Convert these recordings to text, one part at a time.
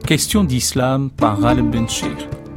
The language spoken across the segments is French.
Question d'islam par Ghaleb Benchir.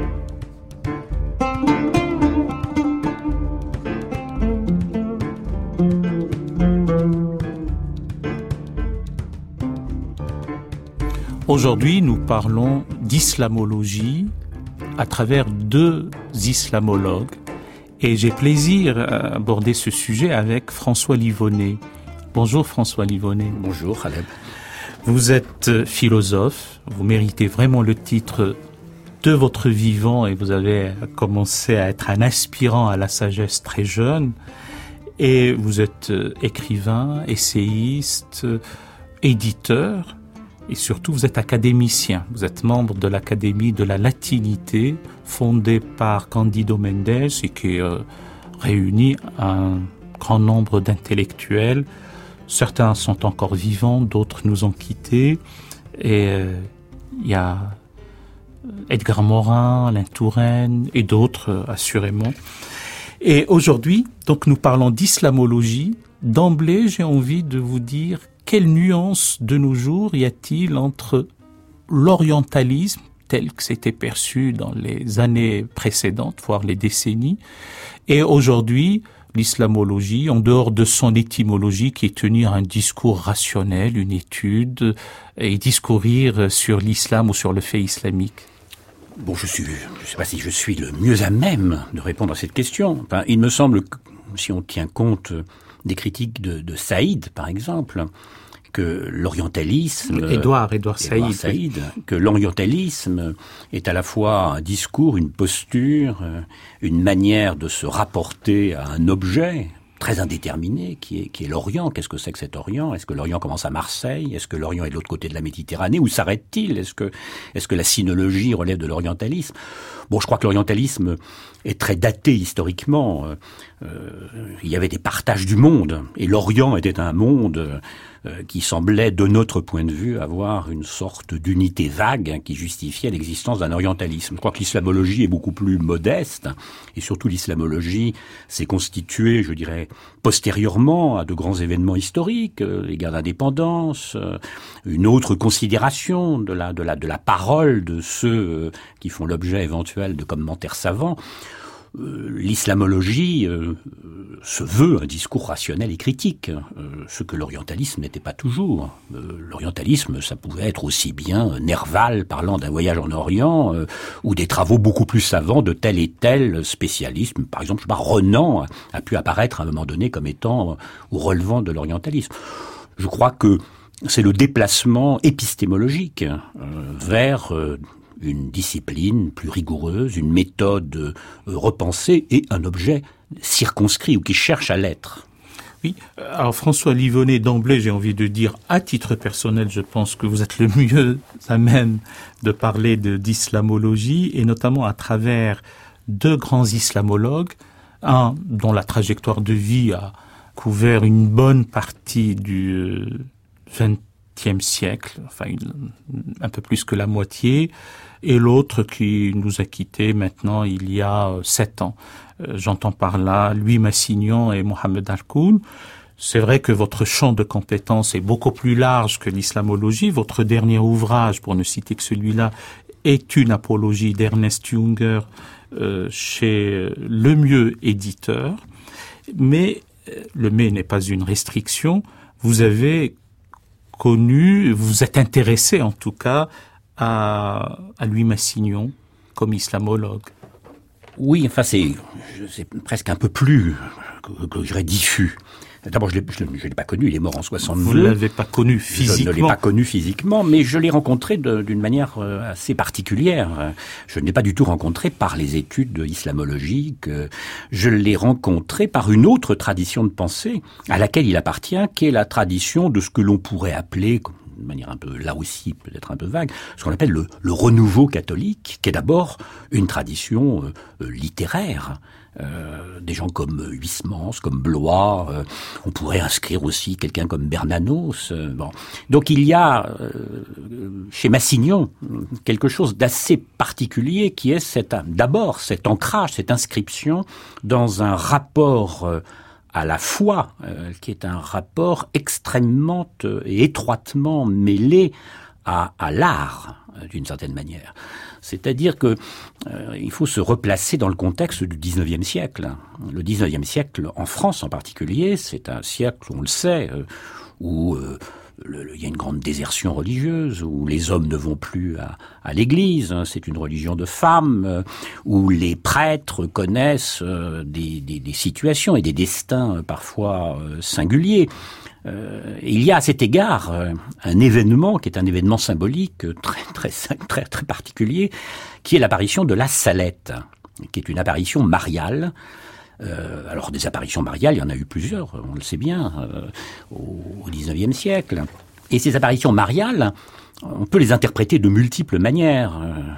Aujourd'hui, nous parlons d'islamologie à travers deux islamologues. Et j'ai plaisir à aborder ce sujet avec François Livonnet. Bonjour François Livonnet. Bonjour Khaled. Vous êtes philosophe, vous méritez vraiment le titre de votre vivant et vous avez commencé à être un aspirant à la sagesse très jeune. Et vous êtes écrivain, essayiste, éditeur et surtout vous êtes académicien. Vous êtes membre de l'Académie de la Latinité fondée par Candido Mendes et qui réunit un grand nombre d'intellectuels. Certains sont encore vivants, d'autres nous ont quittés. Et il y a Edgar Morin, Alain Touraine et d'autres assurément. Et aujourd'hui, donc nous parlons d'islamologie. D'emblée, j'ai envie de vous dire quelle nuance de nos jours y a-t-il entre l'orientalisme tel que c'était perçu dans les années précédentes, voire les décennies, et aujourd'hui l'islamologie, en dehors de son étymologie qui est tenir un discours rationnel, une étude, et discourir sur l'islam ou sur le fait islamique? Bon, je sais pas si je suis le mieux à même de répondre à cette question. Enfin, il me semble que, si on tient compte des critiques de Saïd, par exemple, que l'orientalisme... Édouard Saïd. Que l'orientalisme est à la fois un discours, une posture, une manière de se rapporter à un objet très indéterminé, qui est l'Orient. Qu'est-ce que c'est que cet Orient? Est-ce que l'Orient commence à Marseille? Est-ce que l'Orient est de l'autre côté de la Méditerranée? Où s'arrête-t-il? Est-ce que la sinologie relève de l'orientalisme? Bon, je crois que l'orientalisme est très daté historiquement. Il y avait des partages du monde, et l'Orient était un monde qui semblait, de notre point de vue, avoir une sorte d'unité vague qui justifiait l'existence d'un orientalisme. Je crois que l'islamologie est beaucoup plus modeste, et surtout l'islamologie s'est constituée, je dirais, postérieurement à de grands événements historiques, les guerres d'indépendance, une autre considération de la parole de ceux qui font l'objet éventuel de commentaires savants. L'islamologie se veut un discours rationnel et critique, ce que l'orientalisme n'était pas toujours. L'orientalisme, ça pouvait être aussi bien Nerval parlant d'un voyage en Orient, ou des travaux beaucoup plus savants de tel et tel spécialiste. Par exemple, Renan a pu apparaître à un moment donné comme étant ou relevant de l'orientalisme. Je crois que c'est le déplacement épistémologique vers une discipline plus rigoureuse, une méthode repensée et un objet circonscrit ou qui cherche à l'être. Oui, alors François Livonnet, d'emblée, j'ai envie de dire, à titre personnel, je pense que vous êtes le mieux à même de parler d'islamologie, et notamment à travers deux grands islamologues, un dont la trajectoire de vie a couvert une bonne partie du XXe siècle, enfin un peu plus que la moitié, et l'autre qui nous a quittés maintenant il y a 7 ans. J'entends par là Louis Massignon et Mohamed Al-Koun. C'est vrai que votre champ de compétences est beaucoup plus large que l'islamologie. Votre dernier ouvrage, pour ne citer que celui-là, est une apologie d'Ernest Junger chez Le Mieux éditeur. Mais le mais n'est pas une restriction. Vous avez connu, vous êtes intéressé en tout cas à Louis Massignon comme islamologue. Oui, enfin c'est presque un peu plus que je dirais diffus. D'abord, je l'ai pas connu, il est mort en 62. Vous l'avez pas connu physiquement? Je ne l'ai pas connu physiquement, mais je l'ai rencontré d'une manière assez particulière. Je ne l'ai pas du tout rencontré par les études islamologiques. Je l'ai rencontré par une autre tradition de pensée à laquelle il appartient, qui est la tradition de ce que l'on pourrait appeler, de manière un peu, là aussi, peut-être un peu vague, ce qu'on appelle le renouveau catholique, qui est d'abord une tradition littéraire. Des gens comme Huysmans, comme Blois, on pourrait inscrire aussi quelqu'un comme Bernanos. Bon. Donc il y a chez Massignon quelque chose d'assez particulier qui est d'abord cet ancrage, cette inscription dans un rapport à la foi, qui est un rapport extrêmement et étroitement mêlé à l'art, d'une certaine manière. C'est-à-dire que il faut se replacer dans le contexte du XIXe siècle. Le XIXe siècle, en France en particulier, c'est un siècle, on le sait, où il y a une grande désertion religieuse, où les hommes ne vont plus à l'église, c'est une religion de femmes, où les prêtres connaissent des situations et des destins parfois singuliers. Il y a à cet égard un événement qui est un événement symbolique très particulier, qui est l'apparition de la Salette, qui est une apparition mariale. Alors des apparitions mariales, il y en a eu plusieurs, on le sait bien, au XIXe siècle. Et ces apparitions mariales, on peut les interpréter de multiples manières.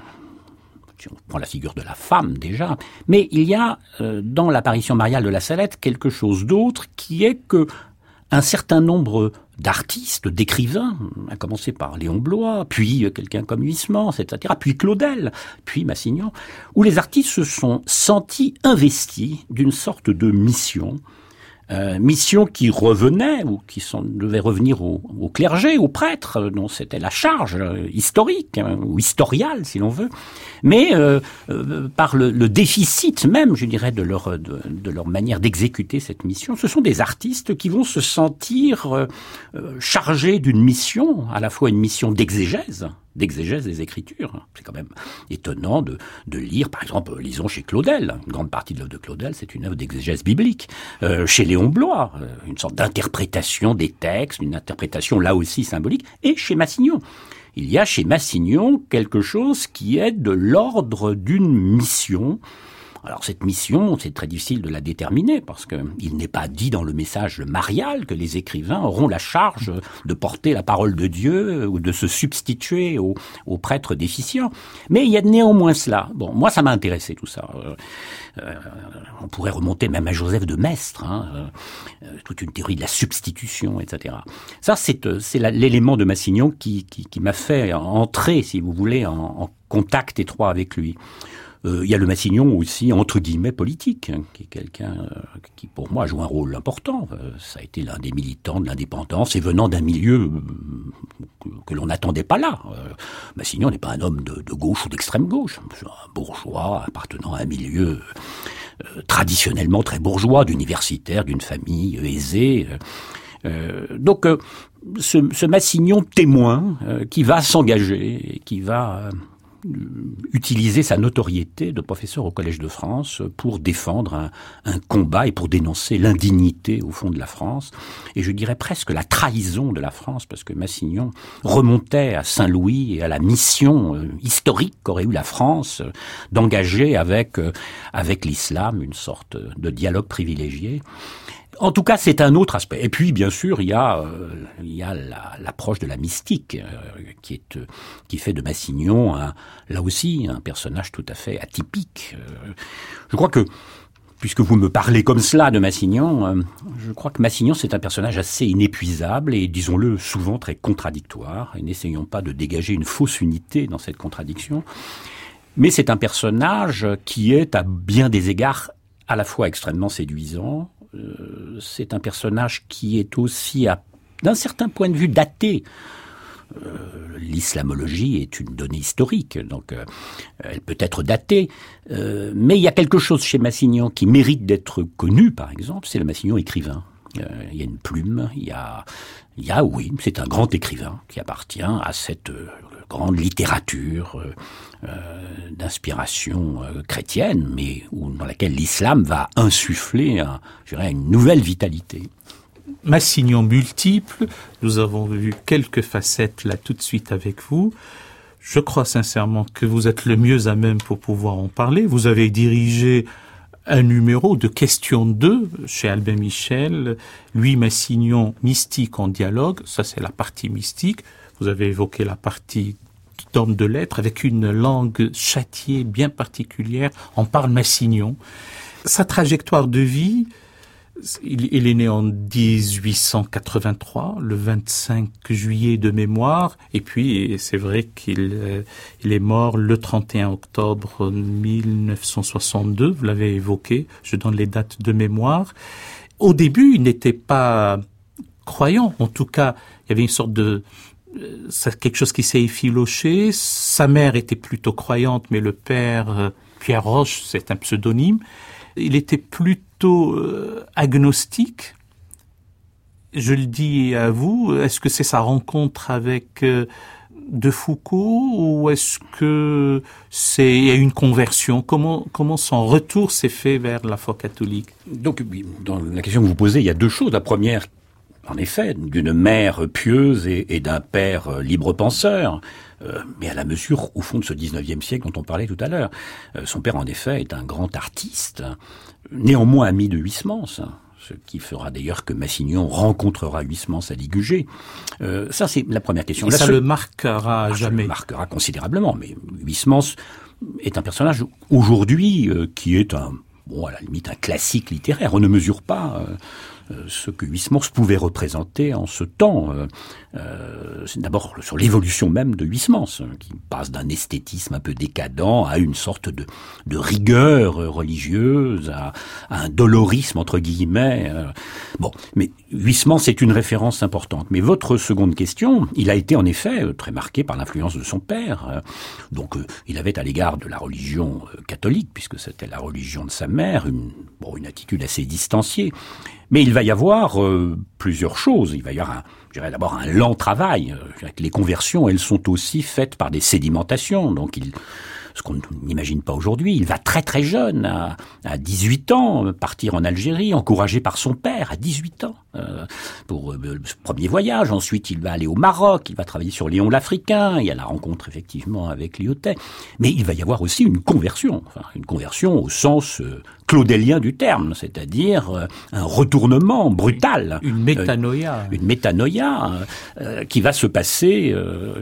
On prend la figure de la femme déjà, mais il y a dans l'apparition mariale de la Salette quelque chose d'autre qui est que un certain nombre d'artistes, d'écrivains, à commencer par Léon Bloy, puis quelqu'un comme Huysmans, etc., puis Claudel, puis Massignon, où les artistes se sont sentis investis d'une sorte de mission, mission qui revenait, ou qui devait revenir au clergé, aux prêtres, dont c'était la charge historique, ou historiale, si l'on veut, mais par le déficit même, je dirais, de leur manière d'exécuter cette mission, ce sont des artistes qui vont se sentir chargés d'une mission, à la fois une mission d'exégèse des Écritures. C'est quand même étonnant de lire, par exemple, lisons chez Claudel, une grande partie de l'œuvre de Claudel, c'est une œuvre d'exégèse biblique. Chez Léon Bloy, une sorte d'interprétation des textes, une interprétation là aussi symbolique, et chez Massignon. Il y a chez Massignon quelque chose qui est de l'ordre d'une mission. Alors cette mission, c'est très difficile de la déterminer parce que il n'est pas dit dans le message marial que les écrivains auront la charge de porter la parole de Dieu ou de se substituer aux prêtres déficients. Mais il y a néanmoins cela. Bon, moi ça m'a intéressé tout ça. On pourrait remonter même à Joseph de Maistre, toute une théorie de la substitution, etc. Ça, c'est l'élément de Massignon qui m'a fait entrer, si vous voulez, en contact étroit avec lui. Il y a le Massignon aussi, entre guillemets, politique, qui est quelqu'un qui, pour moi, joue un rôle important. Ça a été l'un des militants de l'indépendance et venant d'un milieu que l'on n'attendait pas là. Massignon n'est pas un homme de gauche ou d'extrême gauche. C'est un bourgeois appartenant à un milieu traditionnellement très bourgeois, d'universitaire, d'une famille aisée. Donc, ce Massignon témoin qui va s'engager et qui va utiliser sa notoriété de professeur au Collège de France pour défendre un combat et pour dénoncer l'indignité au fond de la France, et je dirais presque la trahison de la France, parce que Massignon remontait à Saint-Louis et à la mission historique qu'aurait eu la France d'engager avec l'islam une sorte de dialogue privilégié. En tout cas, c'est un autre aspect. Et puis, bien sûr, il y a l'approche de la mystique qui fait de Massignon là aussi un personnage tout à fait atypique. Je crois que, puisque vous me parlez comme cela de Massignon, je crois que Massignon c'est un personnage assez inépuisable et, disons-le, souvent très contradictoire. Et n'essayons pas de dégager une fausse unité dans cette contradiction. Mais c'est un personnage qui est, à bien des égards, à la fois extrêmement séduisant. C'est un personnage qui est aussi, d'un certain point de vue, daté. L'islamologie est une donnée historique, donc elle peut être datée. Mais il y a quelque chose chez Massignon qui mérite d'être connu, par exemple, c'est le Massignon écrivain. Il y a une plume, oui, c'est un grand écrivain qui appartient à cette grande littérature d'inspiration chrétienne, mais dans laquelle l'islam va insuffler, une nouvelle vitalité. Massignon multiple, nous avons vu quelques facettes là tout de suite avec vous. Je crois sincèrement que vous êtes le mieux à même pour pouvoir en parler. Vous avez dirigé un numéro de Question 2 chez Albin Michel, Louis Massignon, mystique en dialogue. Ça, c'est la partie mystique. Vous avez évoqué la partie d'homme de lettres avec une langue châtiée bien particulière. On parle Massignon. Sa trajectoire de vie, il est né en 1883, le 25 juillet de mémoire, et puis c'est vrai qu'il est mort le 31 octobre 1962, vous l'avez évoqué, je donne les dates de mémoire. Au début, il n'était pas croyant, en tout cas, il y avait une sorte c'est quelque chose qui s'est effiloché. Sa mère était plutôt croyante, mais le père, Pierre Roche, c'est un pseudonyme. Il était plutôt agnostique. Je le dis à vous, est-ce que c'est sa rencontre avec de Foucault ou est-ce que il y a une conversion? Comment son retour s'est fait vers la foi catholique? Donc, dans la question que vous posez, il y a deux choses. La première, en effet, d'une mère pieuse et d'un père libre penseur, mais à la mesure, au fond, de ce 19e siècle dont on parlait tout à l'heure. Son père, en effet, est un grand artiste, néanmoins ami de Huysmans, ce qui fera d'ailleurs que Massignon rencontrera Huysmans à Ligugé. Ça, c'est la première question. Et ça le marquera jamais. Ça le marquera considérablement, mais Huysmans est un personnage, aujourd'hui, qui est à la limite, un classique littéraire. On ne mesure pas ce que Huysmans pouvait représenter en ce temps. C'est d'abord sur l'évolution même de Huysmans, qui passe d'un esthétisme un peu décadent à une sorte de rigueur religieuse, à un dolorisme entre guillemets. Mais Huysmans c'est une référence importante. Mais votre seconde question, il a été en effet très marqué par l'influence de son père. Donc il avait à l'égard de la religion catholique, puisque c'était la religion de sa mère, une attitude assez distanciée. Mais il va y avoir plusieurs choses. Il va y avoir d'abord un lent travail. Les conversions, elles sont aussi faites par des sédimentations. Donc ce qu'on n'imagine pas aujourd'hui, il va très très jeune, à 18 ans, partir en Algérie, encouragé par son père à 18 ans, pour ce premier voyage. Ensuite, il va aller au Maroc, il va travailler sur Léon l'Africain, il y a la rencontre effectivement avec Lyautey. Mais il va y avoir aussi une conversion au sens claudélien du terme, c'est-à-dire un retournement brutal. Une métanoïa. Une métanoïa qui va se passer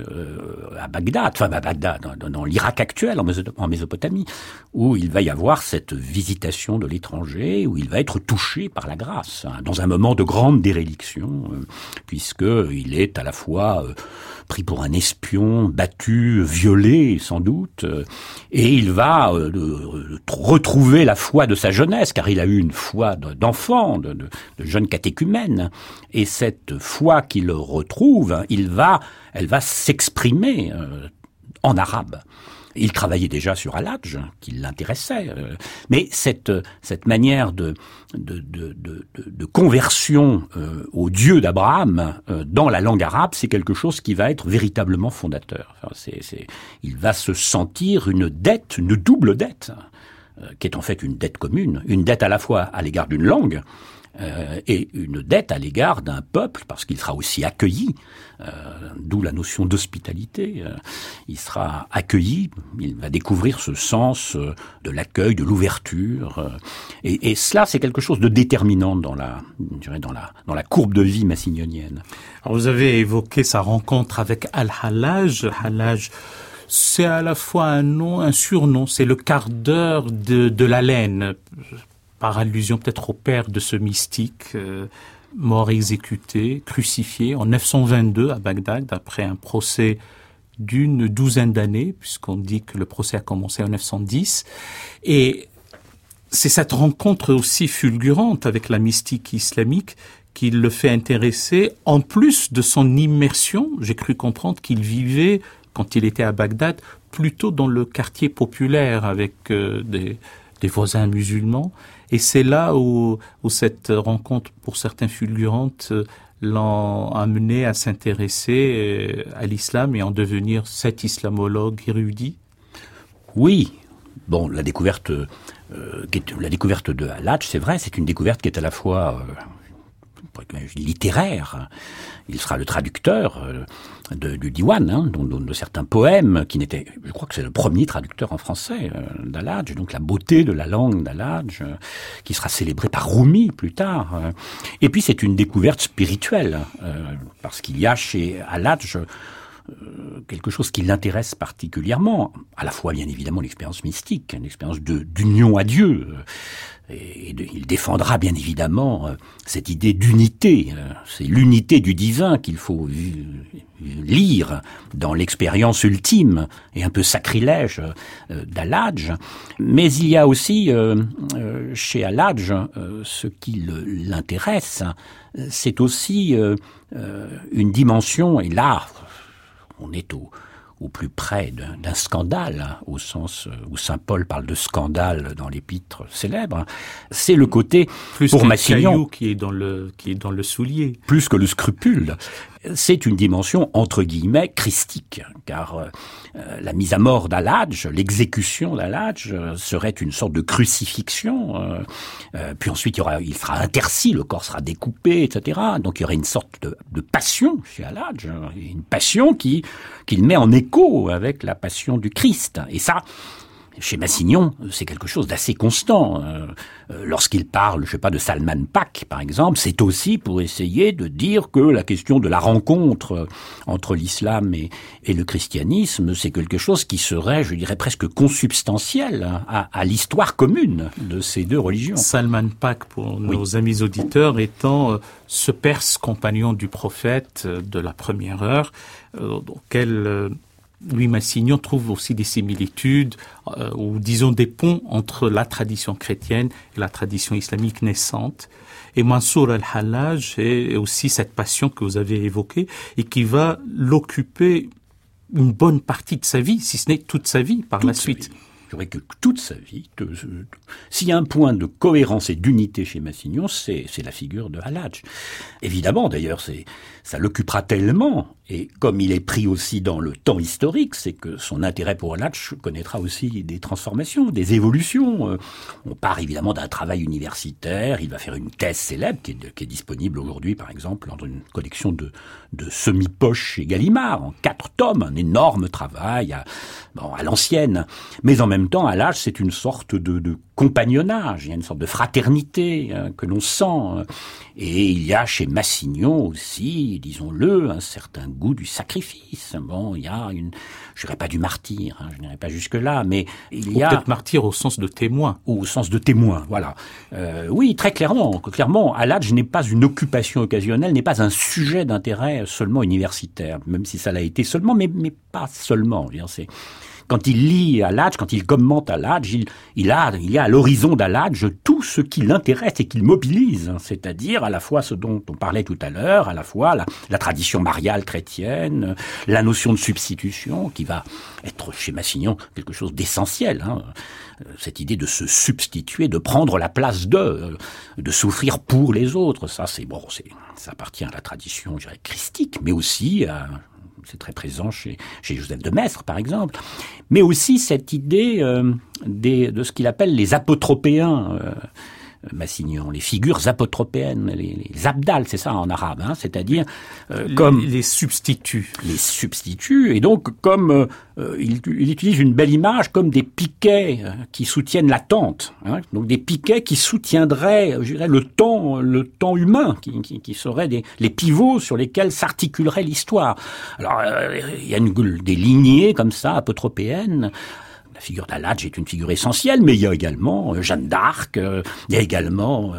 à Bagdad, dans l'Irak actuel, en Mésopotamie, où il va y avoir cette visitation de l'étranger, où il va être touché par la grâce, dans un moment de grande déréliction, puisqu'il est à la fois pris pour un espion, battu, violé sans doute, et il va retrouver la foi de sa jeunesse, car il a eu une foi d'enfant, de jeune catéchumène, et cette foi qu'il retrouve, elle va s'exprimer en arabe. Il travaillait déjà sur Al-Hadj, qui l'intéressait, mais cette manière de conversion au Dieu d'Abraham dans la langue arabe, c'est quelque chose qui va être véritablement fondateur. Il va se sentir une double dette, qui est en fait une dette commune, une dette à la fois à l'égard d'une langue, et une dette à l'égard d'un peuple, parce qu'il sera aussi accueilli, d'où la notion d'hospitalité. Il sera accueilli, il va découvrir ce sens de l'accueil, de l'ouverture, et cela c'est quelque chose de déterminant dans la courbe de vie massignonienne. Alors vous avez évoqué sa rencontre avec Al-Hallaj. Hallaj, c'est à la fois un nom, un surnom, c'est le quart d'heure de la laine, par allusion peut-être au père de ce mystique, mort exécuté, crucifié en 922 à Bagdad, après un procès d'une douzaine d'années, puisqu'on dit que le procès a commencé en 910. Et c'est cette rencontre aussi fulgurante avec la mystique islamique qui le fait intéresser, en plus de son immersion. J'ai cru comprendre qu'il vivait, quand il était à Bagdad, plutôt dans le quartier populaire avec des voisins musulmans. Et c'est là où cette rencontre, pour certains fulgurante, l'ont amené à s'intéresser à l'islam et en devenir cet islamologue érudit. Oui. Bon, la découverte de Al-Hadj, c'est vrai, c'est une découverte qui est à la fois littéraire. Il sera le traducteur du Diwan, de certains poèmes, je crois que c'est le premier traducteur en français d'Al-Hadj, donc la beauté de la langue d'Al-Hadj, qui sera célébrée par Rumi plus tard. Et puis c'est une découverte spirituelle, parce qu'il y a chez Al-Hadj quelque chose qui l'intéresse particulièrement, à la fois bien évidemment l'expérience mystique, une expérience d'union à Dieu, et il défendra bien évidemment cette idée d'unité. C'est l'unité du divin qu'il faut lire dans l'expérience ultime et un peu sacrilège d'Al-Hadj. Mais il y a aussi chez Al-Hadj ce qui l'intéresse, c'est aussi une dimension, et là on est au plus près d'un scandale, au sens où saint Paul parle de scandale dans l'épître célèbre. C'est le côté, plus pour Massignon, qui est dans le soulier. Plus que le scrupule. C'est une dimension, entre guillemets, christique, car la mise à mort d'Al-Hadj, l'exécution d'Al-Hadj, serait une sorte de crucifixion. Puis ensuite, il sera interci, le corps sera découpé, etc. Donc il y aurait une sorte de passion chez Al-Hadj, une passion qu'il met en écho avec la passion du Christ. Et ça, chez Massignon, c'est quelque chose d'assez constant. Lorsqu'il parle, je sais pas, de Salman Pak, par exemple, c'est aussi pour essayer de dire que la question de la rencontre entre l'islam et le christianisme, c'est quelque chose qui serait, je dirais, presque consubstantiel à l'histoire commune de ces deux religions. Salman Pak, pour nos amis auditeurs, étant ce Perse compagnon du prophète de la première heure, auquel Louis Massignon trouve aussi des similitudes, ou disons des ponts entre la tradition chrétienne et la tradition islamique naissante. Et Mansour al-Hallaj est aussi cette passion que vous avez évoquée et qui va l'occuper une bonne partie de sa vie, si ce n'est toute sa vie par la suite. Je dirais que toute sa vie, s'il y a un point de cohérence et d'unité chez Massignon, c'est la figure de Al-Hadj. Évidemment, d'ailleurs, ça l'occupera tellement, et comme il est pris aussi dans le temps historique, c'est que son intérêt pour Al-Hadj connaîtra aussi des transformations, des évolutions. On part évidemment d'un travail universitaire, il va faire une thèse célèbre qui est disponible aujourd'hui, par exemple, dans une collection de semi-poches chez Gallimard, en 4 tomes, un énorme travail à l'ancienne. Mais en même temps, Al-Hadj, c'est une sorte de compagnonnage, il y a une sorte de fraternité que l'on sent. Et il y a chez Massignon aussi, disons-le, un certain goût du sacrifice. Bon, il y a je dirais pas du martyr, je n'irai pas jusque-là, mais il y a... peut-être martyr au sens de témoin. Ou au sens de témoin, voilà. Oui, très clairement. Clairement, Al-Hadj n'est pas une occupation occasionnelle, n'est pas un sujet d'intérêt seulement universitaire, même si ça l'a été seulement, mais pas seulement. Quand il lit Al-Hadj, quand il commente Al-Hadj, il y a à l'horizon d'Al-Hadj tout ce qui l'intéresse et qui le mobilise, c'est-à-dire à la fois ce dont on parlait tout à l'heure, à la fois la tradition mariale chrétienne, la notion de substitution qui va être chez Massignon quelque chose d'essentiel, cette idée de se substituer, de prendre la place de souffrir pour les autres, ça appartient à la tradition, je dirais, christique, mais aussi c'est très présent chez Joseph de Maistre, par exemple, mais aussi cette idée de ce qu'il appelle les apotropéens, Massignon, les figures apotropéennes, les abdals, c'est ça en arabe, c'est-à-dire comme les substituts. Les substituts, et donc comme il utilise une belle image comme des piquets qui soutiennent la tente, donc des piquets qui soutiendraient, je dirais, le temps humain, qui seraient les pivots sur lesquels s'articulerait l'histoire. Alors il y a des lignées comme ça apotropéennes. La figure d'Al-Hadj est une figure essentielle, mais il y a également Jeanne d'Arc, il y a également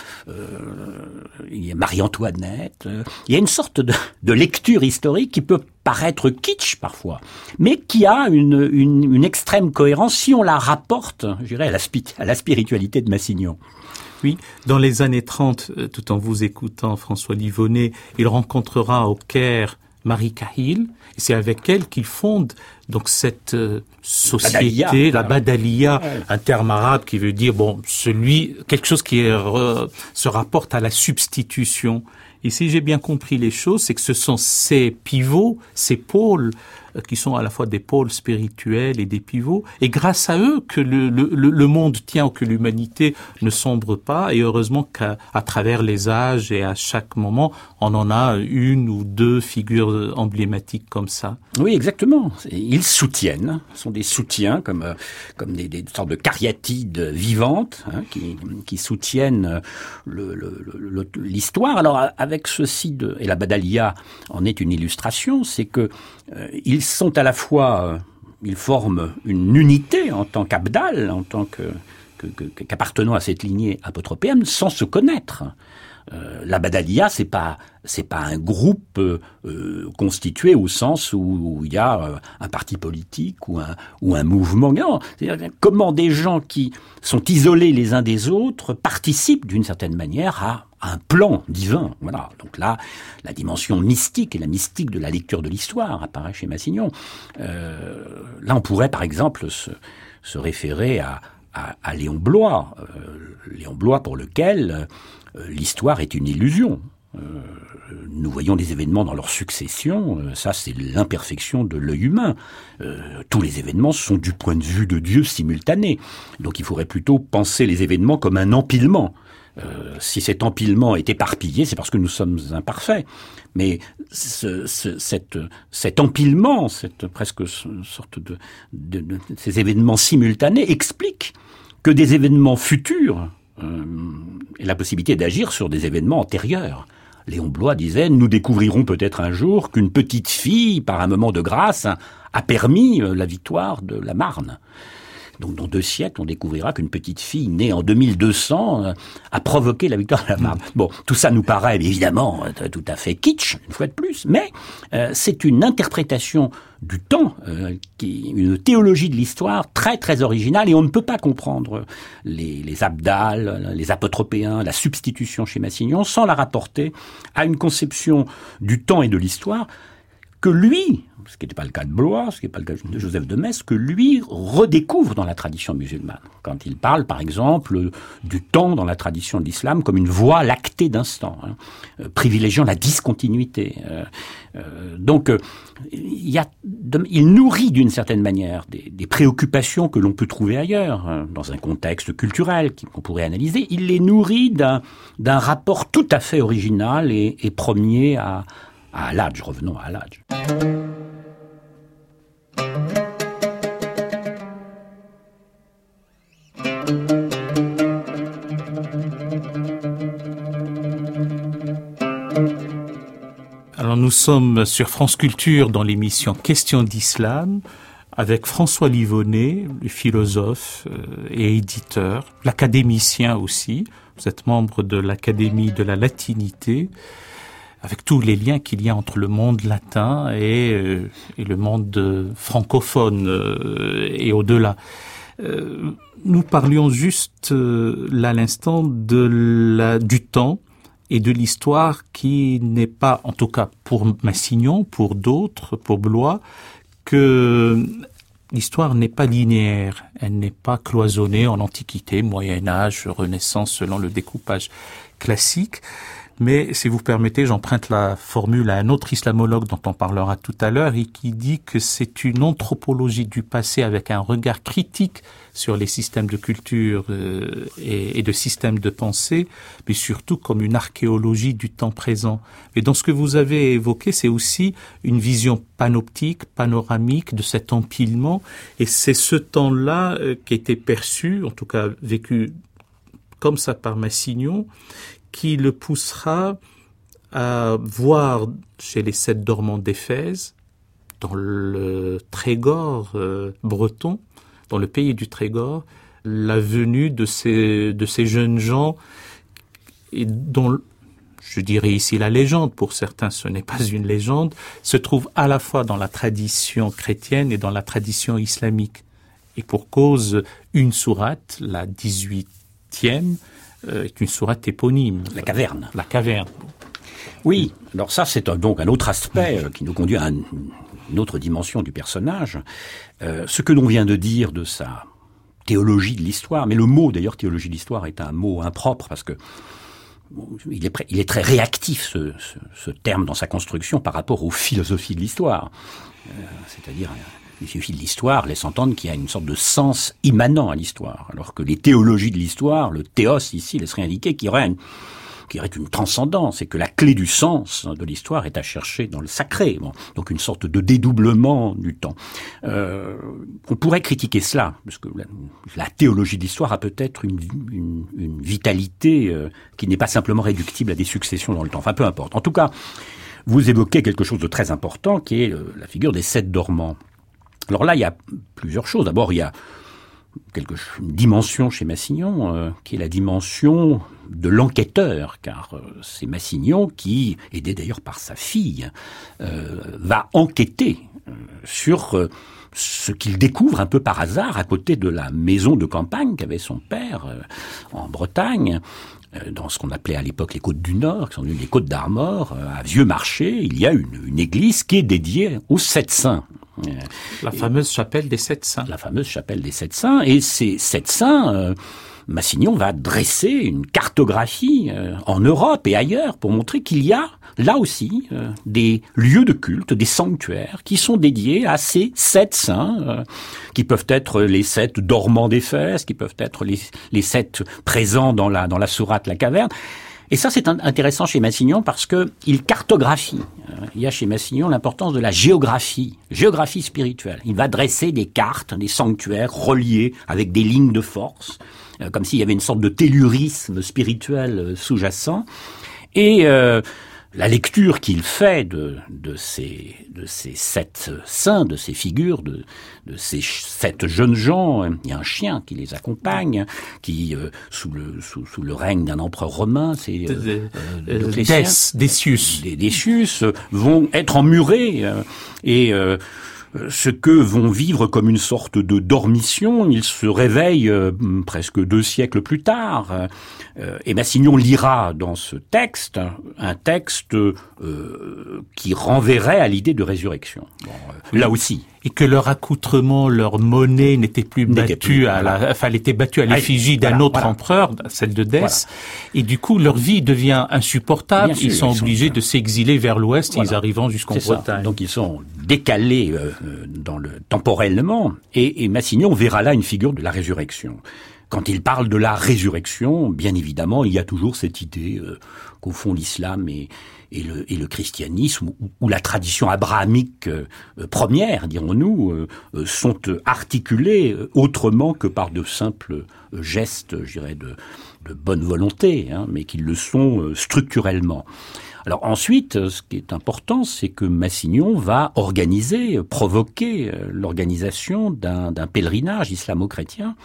Marie-Antoinette. Il y a une sorte de lecture historique qui peut paraître kitsch parfois, mais qui a une extrême cohérence si on la rapporte, je dirais, à la spiritualité de Massignon. Oui, dans les années 30, tout en vous écoutant, François Livonnet, il rencontrera au Caire Marie Kahil, et c'est avec elle qu'il fonde donc cette société, la Badalia, un terme arabe qui veut dire quelque chose qui se rapporte à la substitution. Et si j'ai bien compris les choses, c'est que ce sont ces pivots, ces pôles qui sont à la fois des pôles spirituels et des pivots, et grâce à eux que le monde tient, ou que l'humanité ne sombre pas, et heureusement qu'à travers les âges et à chaque moment, on en a une ou deux figures emblématiques comme ça. Oui, exactement. Ils soutiennent, ce sont des soutiens comme des sortes de cariatides vivantes qui soutiennent l'histoire. Alors avec ceci et la Badalia en est une illustration, c'est que ils sont à la fois, ils forment une unité en tant qu'abdal, en tant qu'appartenant à cette lignée apotropéenne, sans se connaître. La Badalia, c'est pas un groupe constitué au sens où il y a un parti politique ou un mouvement. Non, c'est-à-dire comment des gens qui sont isolés les uns des autres participent d'une certaine manière à un plan divin. Voilà. Donc là, la dimension mystique et la mystique de la lecture de l'histoire apparaît chez Massignon. Là, on pourrait par exemple se référer à Léon Bloy. Léon Bloy pour lequel l'histoire est une illusion. Nous voyons des événements dans leur succession, ça c'est l'imperfection de l'œil humain. Tous les événements sont du point de vue de Dieu simultanés. Donc il faudrait plutôt penser les événements comme un empilement. Si cet empilement est éparpillé, c'est parce que nous sommes imparfaits. Mais cet empilement, cette presque sorte de ces événements simultanés expliquent que des événements futurs aient la possibilité d'agir sur des événements antérieurs. Léon Bloy disait « Nous découvrirons peut-être un jour qu'une petite fille, par un moment de grâce, a permis la victoire de la Marne. » Donc dans 2 siècles, on découvrira qu'une petite fille née en 2200 a provoqué la victoire de la Marne. Bon, tout ça nous paraît évidemment tout à fait kitsch, une fois de plus, mais c'est une interprétation du temps, une théologie de l'histoire très très originale, et on ne peut pas comprendre les abdales, les apotropéens, la substitution chez Massignon sans la rapporter à une conception du temps et de l'histoire que lui, ce qui n'était pas le cas de Bloy, ce qui n'est pas le cas de Joseph de Maistre, que lui redécouvre dans la tradition musulmane. Quand il parle, par exemple, du temps dans la tradition de l'islam comme une voie lactée d'instant, privilégiant la discontinuité. Donc, il nourrit d'une certaine manière des préoccupations que l'on peut trouver ailleurs, dans un contexte culturel qu'on pourrait analyser. Il les nourrit d'un rapport tout à fait original et premier à Al-Hadj. Revenons à Al-Hadj. Alors nous sommes sur France Culture dans l'émission Questions d'Islam avec François Livonnet, le philosophe et éditeur, l'académicien aussi. Vous êtes membre de l'Académie de la latinité, avec tous les liens qu'il y a entre le monde latin et le monde francophone et au-delà. Nous parlions juste là à l'instant du temps et de l'histoire qui n'est pas, en tout cas pour Massignon, pour d'autres, pour Bloy, que l'histoire n'est pas linéaire, elle n'est pas cloisonnée en Antiquité, Moyen-Âge, Renaissance selon le découpage classique. Mais si vous permettez, j'emprunte la formule à un autre islamologue dont on parlera tout à l'heure et qui dit que c'est une anthropologie du passé avec un regard critique sur les systèmes de culture et de systèmes de pensée, mais surtout comme une archéologie du temps présent. Et dans ce que vous avez évoqué, c'est aussi une vision panoptique, panoramique de cet empilement, et c'est ce temps-là qui a été perçu, en tout cas vécu comme ça par Massignon, qui le poussera à voir chez les 7 dormants d'Éphèse, dans le Trégor breton, dans le pays du Trégor, la venue de ces jeunes gens et dont, je dirais ici la légende, pour certains ce n'est pas une légende, se trouve à la fois dans la tradition chrétienne et dans la tradition islamique. Et pour cause, une sourate, la 18e, est une sourate éponyme. La caverne. La caverne. Oui, alors ça c'est donc un autre aspect qui nous conduit à une autre dimension du personnage. Ce que l'on vient de dire de sa théologie de l'histoire, mais le mot d'ailleurs théologie de l'histoire est un mot impropre parce que il est très réactif ce terme dans sa construction par rapport aux philosophies de l'histoire. C'est-à-dire les philosophies de l'histoire laissent entendre qu'il y a une sorte de sens immanent à l'histoire, alors que les théologies de l'histoire, le théos ici laisserait indiquer qu'il y aurait une transcendance et que la clé du sens de l'histoire est à chercher dans le sacré. Bon, donc une sorte de dédoublement du temps. On pourrait critiquer cela, parce que la théologie de l'histoire a peut-être une vitalité qui n'est pas simplement réductible à des successions dans le temps. Enfin, peu importe. En tout cas, vous évoquez quelque chose de très important qui est la figure des 7 dormants. Alors là, il y a plusieurs choses. D'abord, il y a une dimension chez Massignon qui est la dimension de l'enquêteur, car c'est Massignon qui, aidé d'ailleurs par sa fille, va enquêter sur ce qu'il découvre un peu par hasard à côté de la maison de campagne qu'avait son père en Bretagne, dans ce qu'on appelait à l'époque les Côtes du Nord, qui sont devenues les Côtes d'Armor. À Vieux-Marché, il y a une église qui est dédiée aux Sept Saints. La fameuse chapelle des Sept Saints. La fameuse chapelle des Sept Saints. Et ces Sept Saints, Massignon va dresser une cartographie en Europe et ailleurs pour montrer qu'il y a là aussi des lieux de culte, des sanctuaires qui sont dédiés à ces sept saints, qui peuvent être les sept dormants d'Éphèse, qui peuvent être les sept présents dans la sourate La Caverne. Et ça, c'est intéressant chez Massignon parce que il cartographie. Il y a chez Massignon l'importance de la géographie spirituelle. Il va dresser des cartes, des sanctuaires reliés avec des lignes de force, comme s'il y avait une sorte de tellurisme spirituel sous-jacent. Et la lecture qu'il fait de ces sept saints, de ces figures, de ces sept jeunes gens, il y a un chien qui les accompagne, qui sous le règne d'un empereur romain, c'est Decius, vont être emmurés et ce que vont vivre comme une sorte de dormition, ils se réveillent presque 2 siècles plus tard. Et Massignon lira dans ce texte un texte qui renverrait à l'idée de résurrection. Là aussi. Et que leur accoutrement, leur monnaie n'était plus battue elle était battue à l'effigie d'un autre empereur, celle de Dès. Et du coup, leur vie devient insupportable. Bien sûr, ils sont obligés de s'exiler vers l'ouest, ils arrivant jusqu'en Bretagne. Donc ils sont décalés temporellement. Et Massignon verra là une figure de la résurrection. Quand il parle de la résurrection, bien évidemment, il y a toujours cette idée qu'au fond l'islam et le christianisme, ou la tradition abrahamique première, dirons-nous, sont articulés autrement que par de simples gestes, je dirais, de bonne volonté, mais qu'ils le sont structurellement. Alors ensuite, ce qui est important, c'est que Massignon va provoquer l'organisation d'un pèlerinage islamo-chrétien.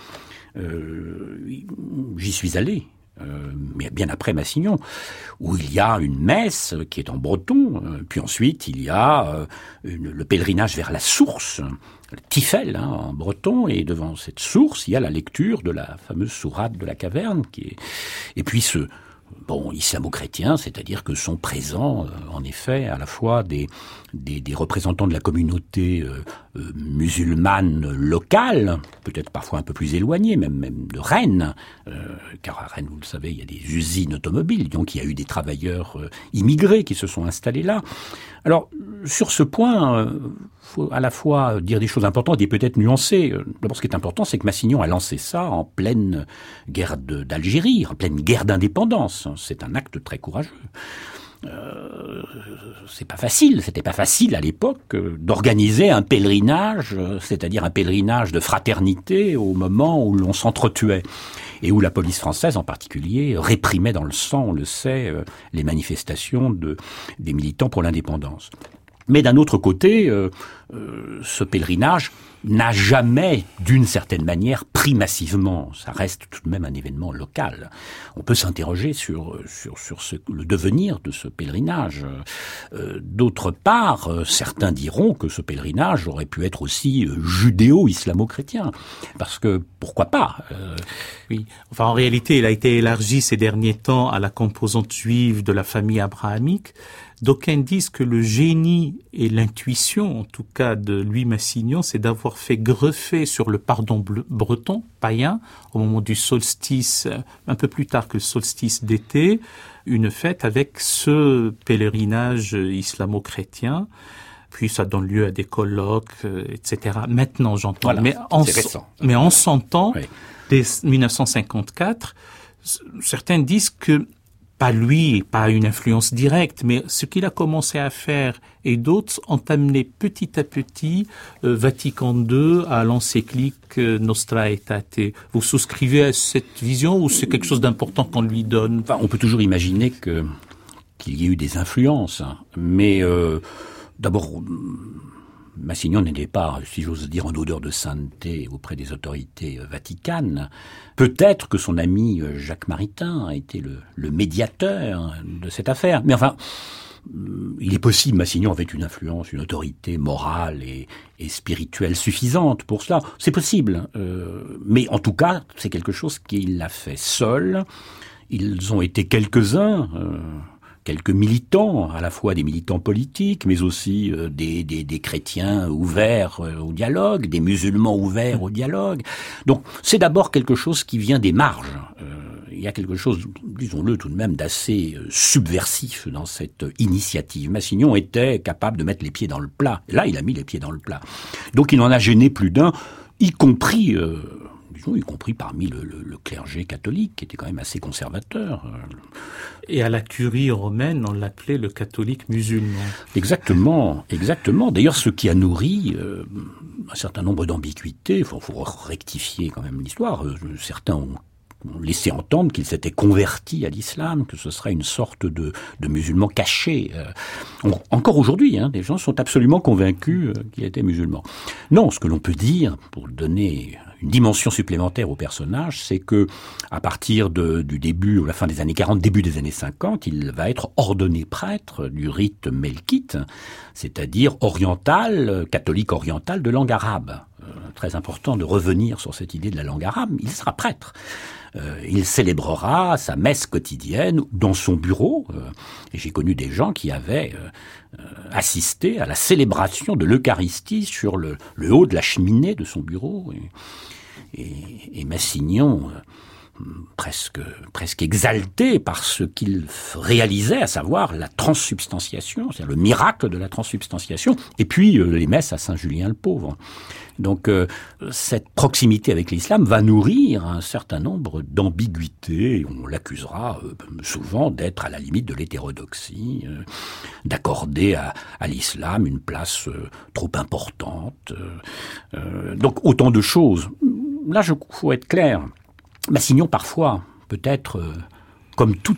J'y suis allé, mais bien après Massignon, où il y a une messe qui est en breton, puis ensuite il y a le pèlerinage vers la source, le Tifel en breton, et devant cette source, il y a la lecture de la fameuse sourate de la caverne, et puis islamo-chrétiens, c'est-à-dire que sont présents, en effet, à la fois des représentants de la communauté musulmane locale, peut-être parfois un peu plus éloignée, même de Rennes, car à Rennes, vous le savez, il y a des usines automobiles, donc il y a eu des travailleurs immigrés qui se sont installés là. Alors, sur ce point, faut à la fois dire des choses importantes et peut-être nuancer. D'abord, ce qui est important, c'est que Massignon a lancé ça en pleine guerre d'Algérie, en pleine guerre d'indépendance. C'est un acte très courageux. C'était pas facile à l'époque d'organiser un pèlerinage, c'est-à-dire un pèlerinage de fraternité au moment où l'on s'entretuait et où la police française en particulier réprimait dans le sang, on le sait, les manifestations des militants pour l'indépendance. Mais d'un autre côté, ce pèlerinage n'a jamais, d'une certaine manière, pris massivement. Ça reste tout de même un événement local. On peut s'interroger sur le devenir de ce pèlerinage. D'autre part, certains diront que ce pèlerinage aurait pu être aussi judéo-islamo-chrétien. Parce que, pourquoi pas Oui. Enfin, en réalité, il a été élargi ces derniers temps à la composante juive de la famille abrahamique. D'aucuns disent que le génie et l'intuition, en tout cas de Louis Massignon, c'est d'avoir fait greffer sur le pardon breton, païen, au moment du solstice, un peu plus tard que le solstice d'été, une fête avec ce pèlerinage islamo-chrétien. Puis ça donne lieu à des colloques, etc. Maintenant, j'entends. Voilà, mais en 100 ans, oui. Dès 1954, certains disent que pas lui, pas une influence directe, mais ce qu'il a commencé à faire et d'autres ont amené petit à petit Vatican II à l'encyclique Nostra Aetate. Vous souscrivez à cette vision ou c'est quelque chose d'important qu'on lui donne? Enfin, on peut toujours imaginer qu'il y ait eu des influences, mais d'abord Massignon n'était pas, si j'ose dire, en odeur de sainteté auprès des autorités vaticanes. Peut-être que son ami Jacques Maritain a été le médiateur de cette affaire. Mais enfin, il est possible, Massignon avait une influence, une autorité morale et spirituelle suffisante pour cela. C'est possible. Mais en tout cas, c'est quelque chose qu'il a fait seul. Ils ont été quelques-uns, quelques militants, à la fois des militants politiques, mais aussi des chrétiens ouverts au dialogue, des musulmans ouverts au dialogue. Donc c'est d'abord quelque chose qui vient des marges. Il y a quelque chose, disons-le tout de même, d'assez subversif dans cette initiative. Massignon était capable de mettre les pieds dans le plat. Et là, il a mis les pieds dans le plat. Donc il en a gêné plus d'un, y compris parmi le clergé catholique, qui était quand même assez conservateur. Et à la curie romaine, on l'appelait le catholique musulman. Exactement, exactement. D'ailleurs, ce qui a nourri un certain nombre d'ambiguïtés, il faut rectifier quand même l'histoire. Certains ont laissé entendre qu'il s'était converti à l'islam, que ce serait une sorte de musulman caché. Encore aujourd'hui, des gens sont absolument convaincus qu'il était musulman. Non, ce que l'on peut dire, pour donner une dimension supplémentaire au personnage, c'est que à partir du début ou la fin des années 40, début des années 50, il va être ordonné prêtre du rite melkite, c'est-à-dire oriental, catholique oriental de langue arabe. Très important de revenir sur cette idée de la langue arabe. Il sera prêtre. Il célébrera sa messe quotidienne dans son bureau. Et j'ai connu des gens qui avaient assisté à la célébration de l'Eucharistie sur le haut de la cheminée de son bureau. Et Massignon, presque exalté par ce qu'il réalisait, à savoir la transsubstantiation, c'est-à-dire le miracle de la transsubstantiation, et puis les messes à Saint-Julien le Pauvre. Donc cette proximité avec l'islam va nourrir un certain nombre d'ambiguïtés. On l'accusera souvent d'être à la limite de l'hétérodoxie, d'accorder à l'islam une place trop importante. Donc autant de choses. Là, faut être clair. Massignon, parfois, peut-être, comme tout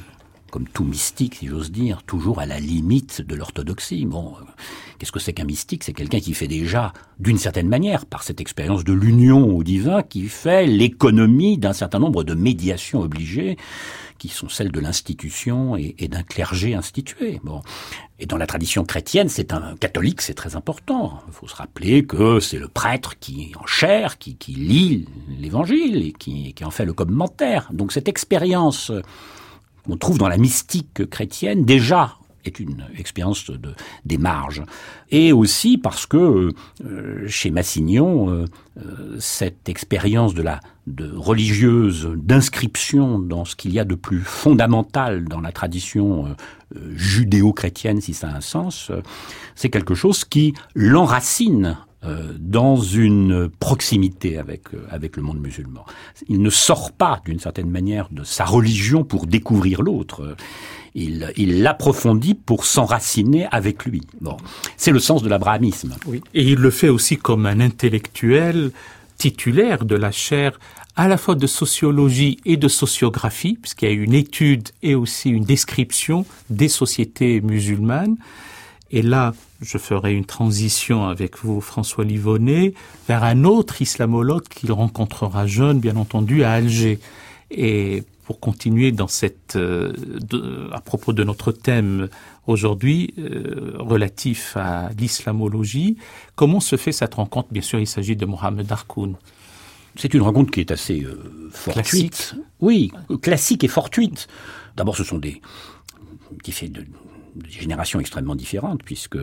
mystique, si j'ose dire, toujours à la limite de l'orthodoxie. Bon, qu'est-ce que c'est qu'un mystique ? C'est quelqu'un qui fait déjà, d'une certaine manière, par cette expérience de l'union au divin, qui fait l'économie d'un certain nombre de médiations obligées, qui sont celles de l'institution et d'un clergé institué. Bon. Et dans la tradition chrétienne, c'est un catholique, c'est très important. Il faut se rappeler que c'est le prêtre qui, en chair, qui lit l'évangile et qui en fait le commentaire. Donc cette expérience qu'on trouve dans la mystique chrétienne, déjà, est une expérience des marges. Et aussi parce que chez Massignon, cette expérience de religieuse, d'inscription dans ce qu'il y a de plus fondamental dans la tradition judéo-chrétienne, si ça a un sens, c'est quelque chose qui l'enracine dans une proximité avec le monde musulman. Il ne sort pas, d'une certaine manière, de sa religion pour découvrir l'autre. Il l'approfondit pour s'enraciner avec lui. Bon, c'est le sens de l'abrahamisme. Oui. Et il le fait aussi comme un intellectuel titulaire de la chaire à la fois de sociologie et de sociographie, puisqu'il y a une étude et aussi une description des sociétés musulmanes. Et là, je ferai une transition avec vous, François Livonnet, vers un autre islamologue qu'il rencontrera jeune, bien entendu, à Alger. Et pour continuer dans à propos de notre thème aujourd'hui, relatif à l'islamologie, comment se fait cette rencontre ? Bien sûr, il s'agit de Mohamed Harkoun. C'est une rencontre qui est assez fortuite. Classique. Oui, classique et fortuite. D'abord, ce sont des générations extrêmement différentes, puisque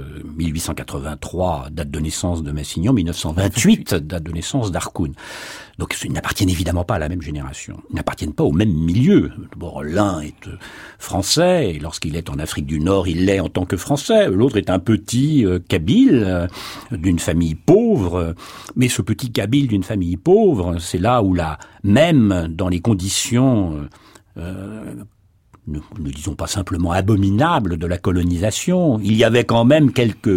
1883, date de naissance de Massignon, 1928, date de naissance d'Harkoun. Donc ils n'appartiennent évidemment pas à la même génération. Ils n'appartiennent pas au même milieu. D'abord, l'un est français, et lorsqu'il est en Afrique du Nord, il l'est en tant que français. L'autre est un petit kabyle d'une famille pauvre. Mais ce petit kabyle d'une famille pauvre, c'est là où même dans les conditions ne disons pas simplement abominable de la colonisation, il y avait quand même quelques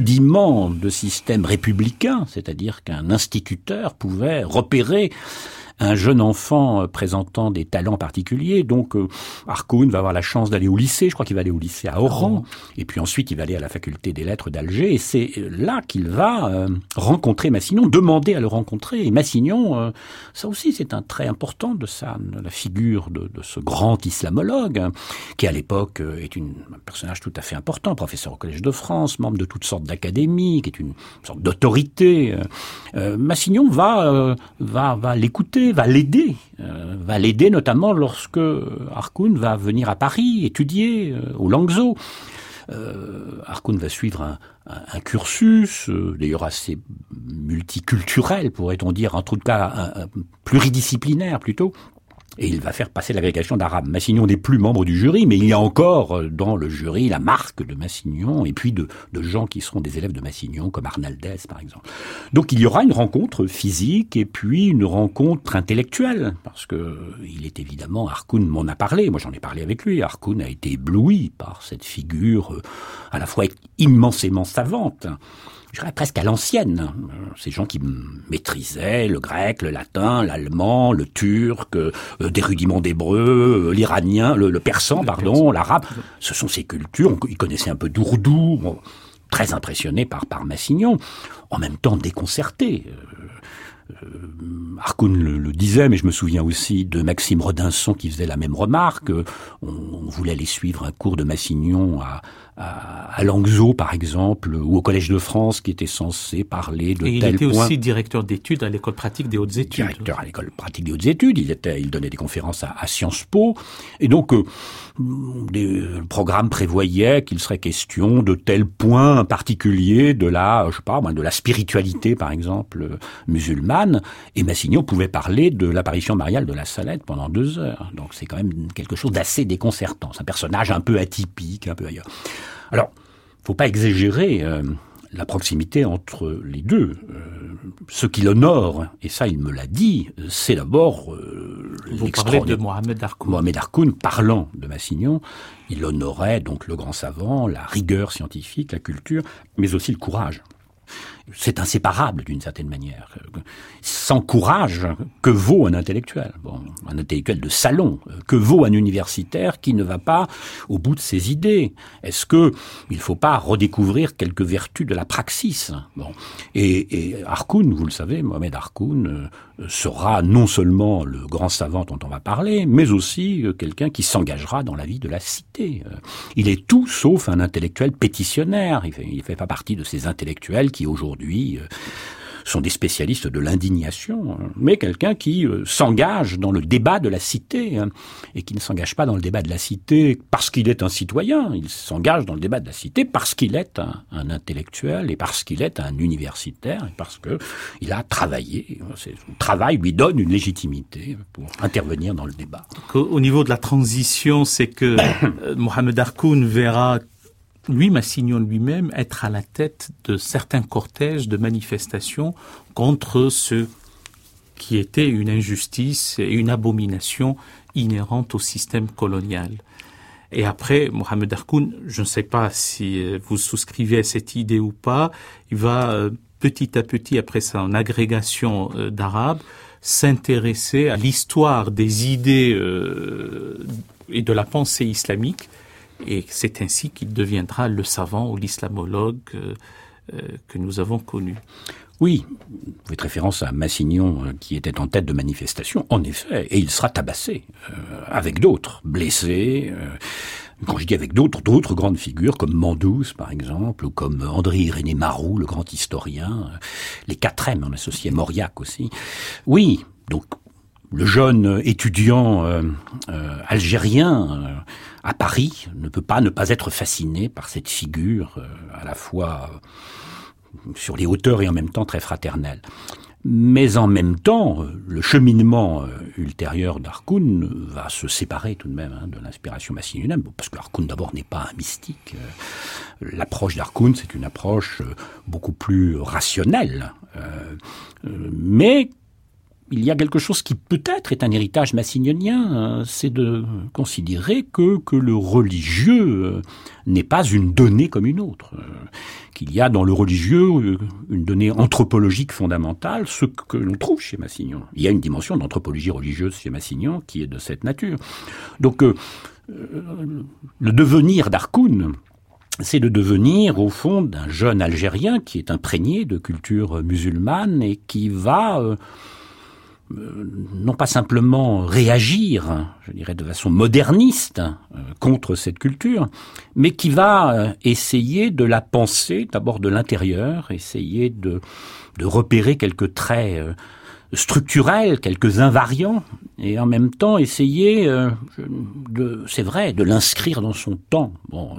rudiments de système républicain, c'est-à-dire qu'un instituteur pouvait repérer un jeune enfant présentant des talents particuliers. Donc Harkoun va avoir la chance d'aller au lycée, je crois qu'il va aller au lycée à Oran, et puis ensuite il va aller à la faculté des lettres d'Alger, et c'est là qu'il va rencontrer Massignon, demander à le rencontrer. Et Massignon, ça aussi c'est un trait important de la figure de ce grand islamologue, qui à l'époque est un personnage tout à fait important, professeur au Collège de France, membre de toutes sortes d'académies, qui est une sorte d'autorité. Massignon va l'écouter, va l'aider notamment lorsque Harkoun va venir à Paris étudier au Langso. Harkoun va suivre un cursus, d'ailleurs assez multiculturel, pourrait-on dire, en tout cas pluridisciplinaire plutôt. Et il va faire passer l'agrégation d'arabe. Massignon n'est plus membre du jury, mais il y a encore dans le jury la marque de Massignon, et puis de gens qui seront des élèves de Massignon, comme Arnaldès par exemple. Donc il y aura une rencontre physique, et puis une rencontre intellectuelle, parce que il est évidemment, Harkoun m'en a parlé, moi j'en ai parlé avec lui, Harkoun a été ébloui par cette figure à la fois immensément savante, je dirais presque à l'ancienne. Ces gens qui maîtrisaient le grec, le latin, l'allemand, le turc, des rudiments d'hébreu, l'iranien, le persan, l'arabe. Ce sont ces cultures. Ils connaissaient un peu d'ourdou, très impressionnés par Massignon, en même temps déconcertés. Harkoun le disait, mais je me souviens aussi de Maxime Rodinson qui faisait la même remarque. On voulait aller suivre un cours de Massignon à Langso, par exemple, ou au Collège de France, qui était censé parler de tel point. Et il était aussi directeur d'études à l'école pratique des hautes études. Directeur à l'école pratique des hautes études. Il donnait des conférences à Sciences Po. Et donc, le programme prévoyait qu'il serait question de tel point particulier de la spiritualité, par exemple, musulmane. Et Massignon pouvait parler de l'apparition mariale de la Salette pendant 2 heures. Donc, c'est quand même quelque chose d'assez déconcertant. C'est un personnage un peu atypique, un peu ailleurs. Alors, faut pas exagérer la proximité entre les deux. Ce qui l'honore, et ça il me l'a dit, c'est d'abord Vous parlez de Mohamed Harkoun. Mohamed Harkoun, parlant de Massignon, il honorait donc le grand savant, la rigueur scientifique, la culture, mais aussi le courage. C'est inséparable d'une certaine manière. Sans courage, que vaut un intellectuel ? Un intellectuel de salon, que vaut un universitaire qui ne va pas au bout de ses idées ? Est-ce que il faut pas redécouvrir quelques vertus de la praxis ? Et Harkoun, vous le savez, Mohamed Harkoun sera non seulement le grand savant dont on va parler, mais aussi quelqu'un qui s'engagera dans la vie de la cité. Il est tout sauf un intellectuel pétitionnaire. Il fait pas partie de ces intellectuels qui aujourd'hui sont des spécialistes de l'indignation, mais quelqu'un qui s'engage dans le débat de la cité, et qui ne s'engage pas dans le débat de la cité parce qu'il est un citoyen, il s'engage dans le débat de la cité parce qu'il est un intellectuel, et parce qu'il est un universitaire, et parce que il a travaillé. Son travail lui donne une légitimité pour intervenir dans le débat. Au niveau de la transition, c'est que Mohamed Harkoun verra Massignon lui-même être à la tête de certains cortèges de manifestations contre ce qui était une injustice et une abomination inhérente au système colonial. Et après, Mohamed Harkoun, je ne sais pas si vous souscrivez à cette idée ou pas, il va petit à petit, après son agrégation d'arabe, s'intéresser à l'histoire des idées et de la pensée islamique. Et c'est ainsi qu'il deviendra le savant ou l'islamologue que nous avons connu. Oui, vous faites référence à Massignon qui était en tête de manifestation, en effet, et il sera tabassé avec d'autres, blessé. Quand je dis avec d'autres grandes figures, comme Mandous par exemple, ou comme André-Irénée Marou, le grand historien, les 4M, on associait Mauriac aussi. Oui, donc le jeune étudiant algérien à Paris ne peut pas ne pas être fasciné par cette figure à la fois sur les hauteurs et en même temps très fraternelle. Mais en même temps, le cheminement ultérieur d'Harkoun va se séparer tout de même de l'inspiration massignonienne, parce que Harkoun d'abord n'est pas un mystique. L'approche d'Harkoun, c'est une approche beaucoup plus rationnelle, mais il y a quelque chose qui peut-être est un héritage massignonien, c'est de considérer que le religieux n'est pas une donnée comme une autre, qu'il y a dans le religieux une donnée anthropologique fondamentale, ce que l'on trouve chez Massignon. Il y a une dimension d'anthropologie religieuse chez Massignon qui est de cette nature. Donc le devenir d'Harkoun, c'est de devenir, au fond, d'un jeune Algérien qui est imprégné de culture musulmane et qui va, non pas simplement réagir, je dirais de façon moderniste, contre cette culture, mais qui va essayer de la penser, d'abord de l'intérieur, essayer de repérer quelques traits structurels, quelques invariants, et en même temps essayer, c'est vrai, de l'inscrire dans son temps. Bon,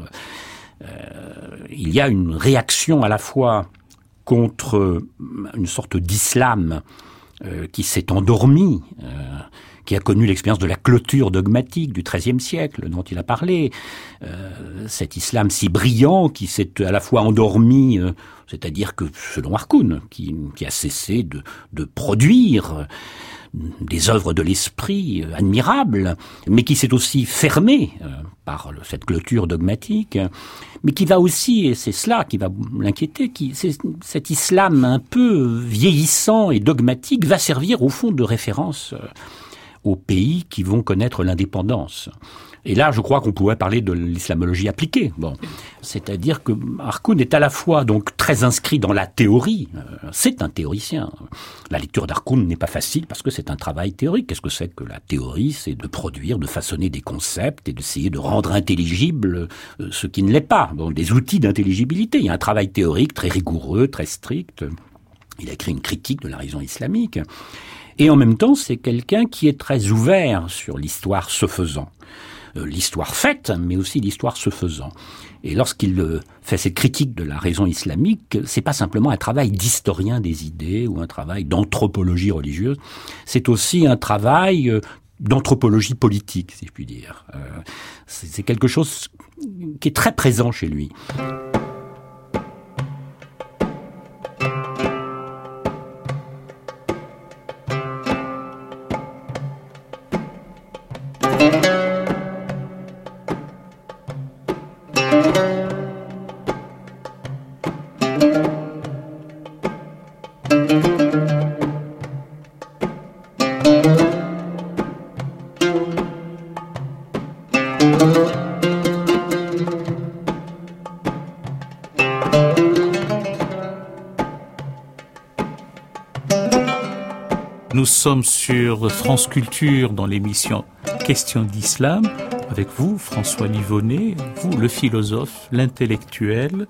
il y a une réaction à la fois contre une sorte d'islam qui s'est endormi, qui a connu l'expérience de la clôture dogmatique du XIIIe siècle dont il a parlé, cet islam si brillant qui s'est à la fois endormi, c'est-à-dire que selon Harkoun, qui a cessé de produire des œuvres de l'esprit admirables, mais qui s'est aussi fermé par cette clôture dogmatique, mais qui va aussi, et c'est cela qui va l'inquiéter, cet islam un peu vieillissant et dogmatique va servir au fond de référence aux pays qui vont connaître l'indépendance. Et là, je crois qu'on pourrait parler de l'islamologie appliquée. Bon, c'est-à-dire que Harkoun est à la fois donc très inscrit dans la théorie. C'est un théoricien. La lecture d'Harkoun n'est pas facile parce que c'est un travail théorique. Qu'est-ce que c'est que la théorie? C'est de produire, de façonner des concepts et d'essayer de rendre intelligible ce qui ne l'est pas. Bon, des outils d'intelligibilité. Il y a un travail théorique très rigoureux, très strict. Il a écrit une critique de la raison islamique. Et en même temps, c'est quelqu'un qui est très ouvert sur l'histoire se faisant. L'histoire faite, mais aussi l'histoire se faisant. Et lorsqu'il fait cette critique de la raison islamique, c'est pas simplement un travail d'historien des idées ou un travail d'anthropologie religieuse, c'est aussi un travail d'anthropologie politique, si je puis dire. C'est quelque chose qui est très présent chez lui. Nous sommes sur France Culture dans l'émission Questions d'Islam avec vous, François Livonnet, vous, le philosophe, l'intellectuel,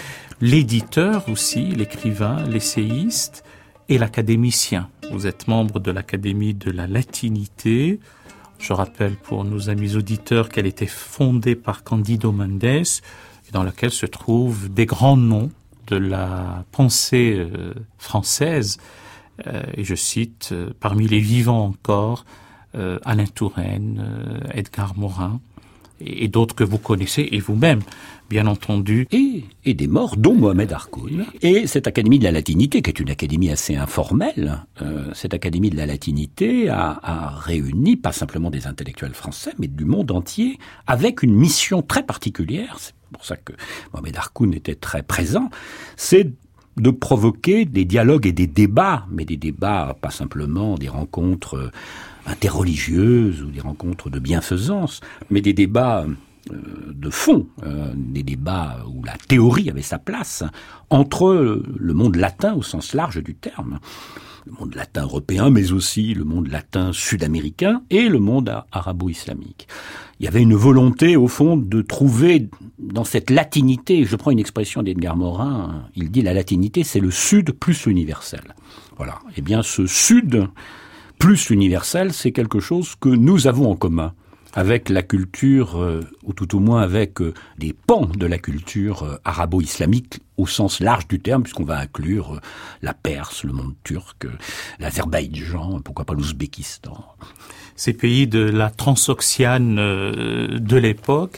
l'éditeur aussi, l'écrivain, l'essayiste et l'académicien. Vous êtes membre de l'Académie de la latinité. Je rappelle pour nos amis auditeurs qu'elle était fondée par Candido Mendes et dans laquelle se trouvent des grands noms de la pensée française. Et je cite, parmi les vivants encore, Alain Touraine, Edgar Morin, et d'autres que vous connaissez, et vous-même, bien entendu. Et des morts, dont Mohamed Harkoun. Et cette Académie de la latinité, qui est une académie assez informelle, cette Académie de la latinité a réuni pas simplement des intellectuels français, mais du monde entier, avec une mission très particulière, c'est pour ça que Mohamed Harkoun était très présent, c'est de provoquer des dialogues et des débats, mais des débats, pas simplement des rencontres interreligieuses ou des rencontres de bienfaisance, mais des débats de fond, des débats où la théorie avait sa place, entre le monde latin au sens large du terme, le monde latin européen, mais aussi le monde latin sud-américain et le monde arabo-islamique. Il y avait une volonté, au fond, de trouver dans cette latinité, je prends une expression d'Edgar Morin, il dit la latinité, c'est le sud plus l'universel. Voilà. Eh bien, ce sud plus l'universel, c'est quelque chose que nous avons en commun avec la culture, ou tout au moins avec des pans de la culture arabo-islamique au sens large du terme, puisqu'on va inclure la Perse, le monde turc, l'Azerbaïdjan, pourquoi pas l'Ouzbékistan. Ces pays de la transoxiane de l'époque.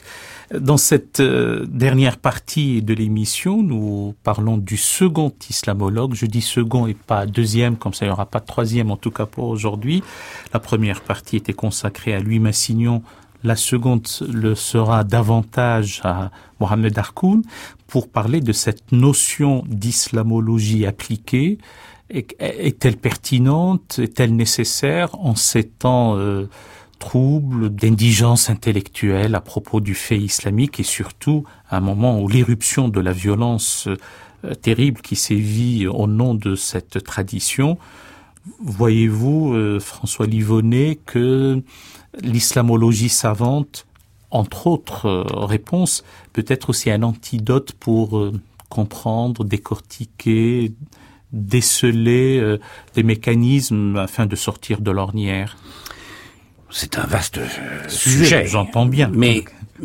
Dans cette dernière partie de l'émission, nous parlons du second islamologue. Je dis second et pas deuxième, comme ça il n'y aura pas de troisième, en tout cas pour aujourd'hui. La première partie était consacrée à Louis Massignon. La seconde le sera davantage à Mohamed Harkoun pour parler de cette notion d'islamologie appliquée. Est-elle pertinente? Est-elle nécessaire en ces temps troubles, d'indigence intellectuelle à propos du fait islamique et surtout à un moment où l'éruption de la violence terrible qui sévit au nom de cette tradition? Voyez-vous, François Livonnet, que l'islamologie savante, entre autres réponses, peut être aussi un antidote pour comprendre, décortiquer, déceler des mécanismes afin de sortir de l'ornière? C'est un vaste sujet. J'entends bien. Mais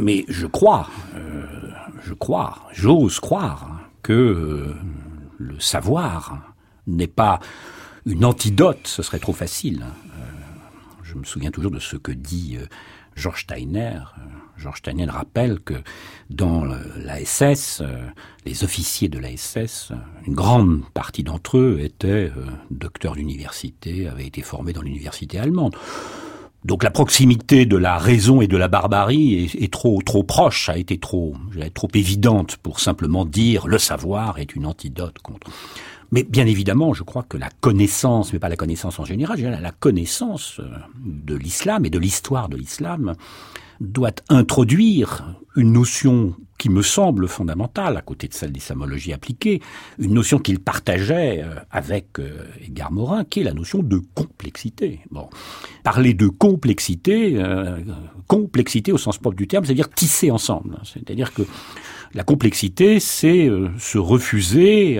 j'ose croire que le savoir n'est pas une antidote, ce serait trop facile. Je me souviens toujours de ce que dit George Steiner. George Steiner rappelle que dans la SS, les officiers de la SS, une grande partie d'entre eux étaient docteurs d'université, avaient été formés dans l'université allemande. Donc la proximité de la raison et de la barbarie est trop proche, a été trop évidente pour simplement dire le savoir est une antidote contre. Mais bien évidemment, je crois que la connaissance, mais pas la connaissance en général, la connaissance de l'islam et de l'histoire de l'islam doit introduire une notion qui me semble fondamentale, à côté de celle d'islamologie appliquée, une notion qu'il partageait avec Edgar Morin, qui est la notion de complexité. Bon, parler de complexité, complexité au sens propre du terme, c'est-à-dire tisser ensemble. C'est-à-dire que la complexité, c'est se refuser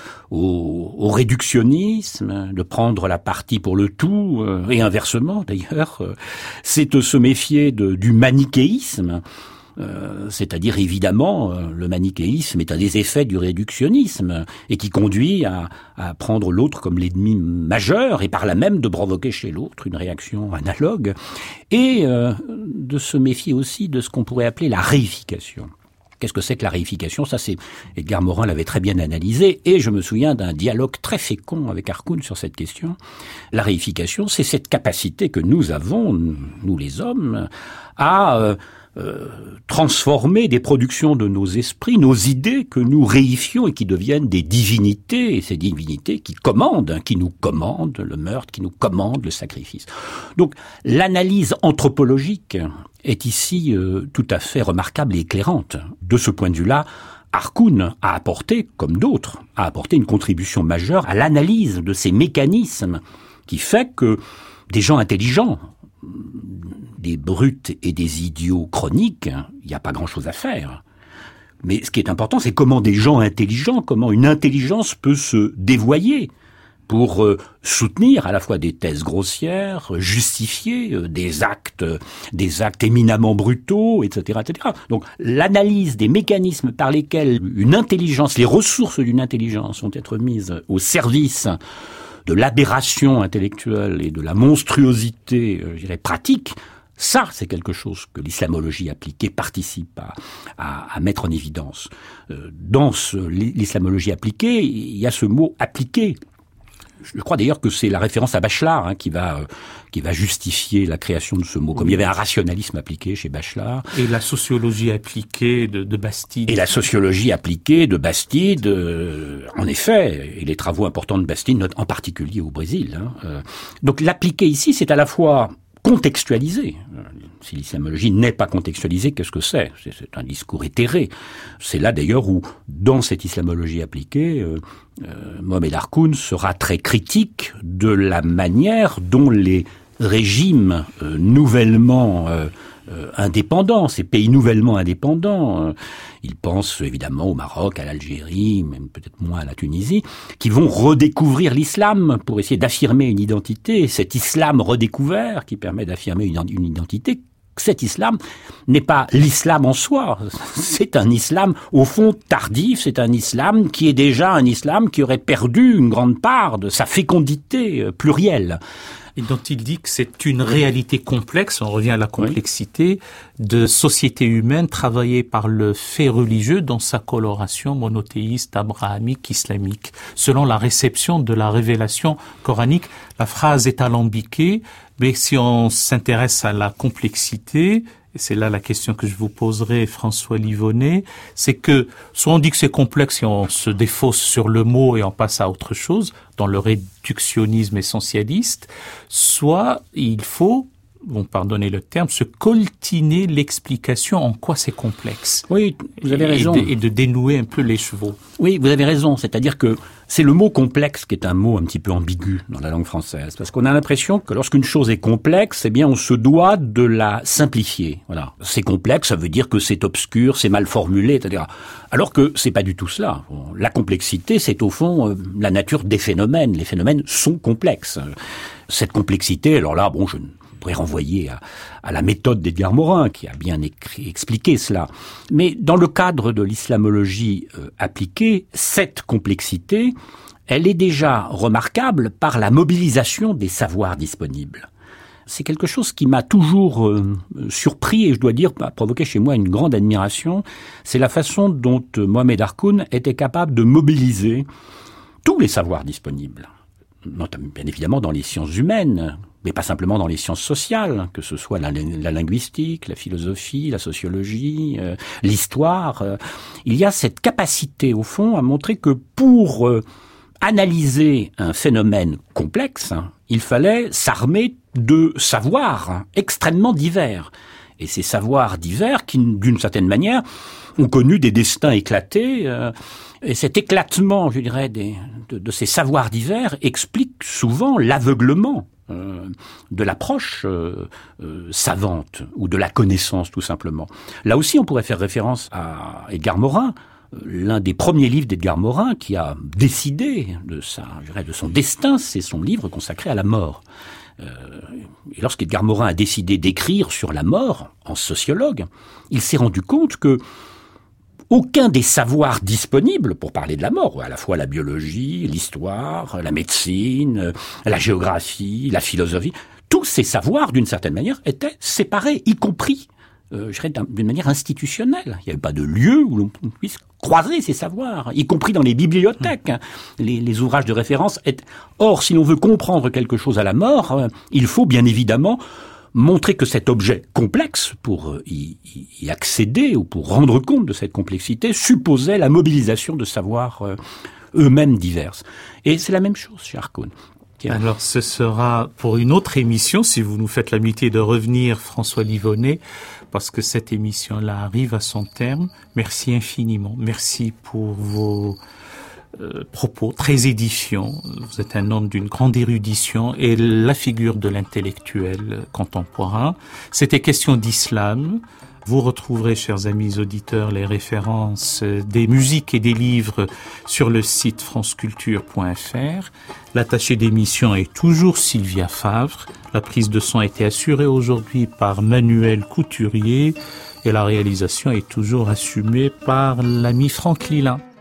au réductionnisme, de prendre la partie pour le tout, et inversement d'ailleurs, c'est se méfier du manichéisme. C'est-à-dire évidemment le manichéisme est un des effets du réductionnisme et qui conduit à prendre l'autre comme l'ennemi majeur et par là même de provoquer chez l'autre une réaction analogue et de se méfier aussi de ce qu'on pourrait appeler la réification. Qu'est-ce que c'est que la réification? Ça, c'est Edgar Morin l'avait très bien analysé et je me souviens d'un dialogue très fécond avec Harkoun sur cette question. La réification, c'est cette capacité que nous avons, nous les hommes, à transformer des productions de nos esprits, nos idées que nous réifions et qui deviennent des divinités, et ces divinités qui nous commandent le meurtre, qui nous commandent le sacrifice. Donc l'analyse anthropologique est ici tout à fait remarquable et éclairante. De ce point de vue-là, Harkoun a apporté, comme d'autres, une contribution majeure à l'analyse de ces mécanismes qui fait que des gens intelligents, des brutes et des idiots chroniques, il n'y a pas grand-chose à faire. Mais ce qui est important, c'est comment des gens intelligents, comment une intelligence peut se dévoyer pour soutenir à la fois des thèses grossières, justifier des actes éminemment brutaux, etc., etc. Donc l'analyse des mécanismes par lesquels une intelligence, les ressources d'une intelligence vont être mises au service de l'aberration intellectuelle et de la monstruosité, je dirais, pratique, ça, c'est quelque chose que l'islamologie appliquée participe à mettre en évidence. Dans l'islamologie appliquée, il y a ce mot « appliqué ». Je crois d'ailleurs que c'est la référence à Bachelard qui va justifier la création de ce mot. Comme il y avait un rationalisme appliqué chez Bachelard. Et la sociologie appliquée de Bastide. Et la sociologie appliquée de Bastide, en effet, et les travaux importants de Bastide, en particulier au Brésil. Donc l'appliqué ici, c'est à la fois contextualisé. Si l'islamologie n'est pas contextualisée, qu'est-ce que c'est? C'est un discours éthéré. C'est là d'ailleurs où, dans cette islamologie appliquée, Mohamed Harkoun sera très critique de la manière dont les régimes nouvellement indépendants, ces pays nouvellement indépendants, ils pensent évidemment au Maroc, à l'Algérie, même peut-être moins à la Tunisie, qui vont redécouvrir l'islam pour essayer d'affirmer une identité. Cet islam redécouvert qui permet d'affirmer une identité, cet islam n'est pas l'islam en soi, c'est un islam au fond tardif, c'est un islam qui est déjà un islam qui aurait perdu une grande part de sa fécondité plurielle. Et dont il dit que c'est une réalité complexe, on revient à la complexité, de société humaine travaillée par le fait religieux dans sa coloration monothéiste, abrahamique, islamique. Selon la réception de la révélation coranique, la phrase est alambiquée, mais si on s'intéresse à la complexité, et c'est là la question que je vous poserai, François Livonnet, c'est que soit on dit que c'est complexe et on se défausse sur le mot et on passe à autre chose, dans le réductionnisme essentialiste, soit il faut, bon, pardonnez le terme, se coltiner l'explication en quoi c'est complexe. Oui, vous avez raison. Et de dénouer un peu les chevaux. Oui, vous avez raison. C'est-à-dire que c'est le mot complexe qui est un mot un petit peu ambigu dans la langue française. Parce qu'on a l'impression que lorsqu'une chose est complexe, eh bien, on se doit de la simplifier. Voilà. C'est complexe, ça veut dire que c'est obscur, c'est mal formulé, etc. Alors que c'est pas du tout cela. La complexité, c'est au fond la nature des phénomènes. Les phénomènes sont complexes. Cette complexité, alors là, bon, je pourrais renvoyer à la méthode d'Edgar Morin, qui a bien expliqué cela. Mais dans le cadre de l'islamologie appliquée, cette complexité, elle est déjà remarquable par la mobilisation des savoirs disponibles. C'est quelque chose qui m'a toujours surpris et je dois dire a provoqué chez moi une grande admiration. C'est la façon dont Mohamed Harkoun était capable de mobiliser tous les savoirs disponibles. Notamment, bien évidemment dans les sciences humaines, mais pas simplement dans les sciences sociales, que ce soit la linguistique, la philosophie, la sociologie, l'histoire. Il y a cette capacité, au fond, à montrer que pour analyser un phénomène complexe, il fallait s'armer de savoirs extrêmement divers. Et ces savoirs divers qui, d'une certaine manière, ont connu des destins éclatés. Et cet éclatement, je dirais, de ces savoirs divers explique souvent l'aveuglement de l'approche savante ou de la connaissance, tout simplement. Là aussi, on pourrait faire référence à Edgar Morin, l'un des premiers livres d'Edgar Morin qui a décidé de son destin, c'est son livre consacré à la mort. Et lorsqu'Edgar Morin a décidé d'écrire sur la mort, en sociologue, il s'est rendu compte que aucun des savoirs disponibles pour parler de la mort, à la fois la biologie, l'histoire, la médecine, la géographie, la philosophie, tous ces savoirs, d'une certaine manière, étaient séparés, y compris, d'une manière institutionnelle. Il n'y avait pas de lieu où l'on puisse croiser ces savoirs, y compris dans les bibliothèques. Les ouvrages de référence étaient... Or, si l'on veut comprendre quelque chose à la mort, il faut bien évidemment montrer que cet objet complexe, pour y accéder ou pour rendre compte de cette complexité, supposait la mobilisation de savoirs eux-mêmes divers. Et c'est la même chose chez Harkoun. Alors ce sera pour une autre émission, si vous nous faites l'amitié de revenir, François Livonnet, parce que cette émission-là arrive à son terme. Merci infiniment. Merci pour vos propos très édifiants. Vous êtes un homme d'une grande érudition et la figure de l'intellectuel contemporain. C'était question d'islam. Vous retrouverez, chers amis auditeurs, les références des musiques et des livres sur le site franceculture.fr. L'attachée d'émission est toujours Sylvia Favre. La prise de son a été assurée aujourd'hui par Manuel Couturier et la réalisation est toujours assumée par l'ami Franck Lilin.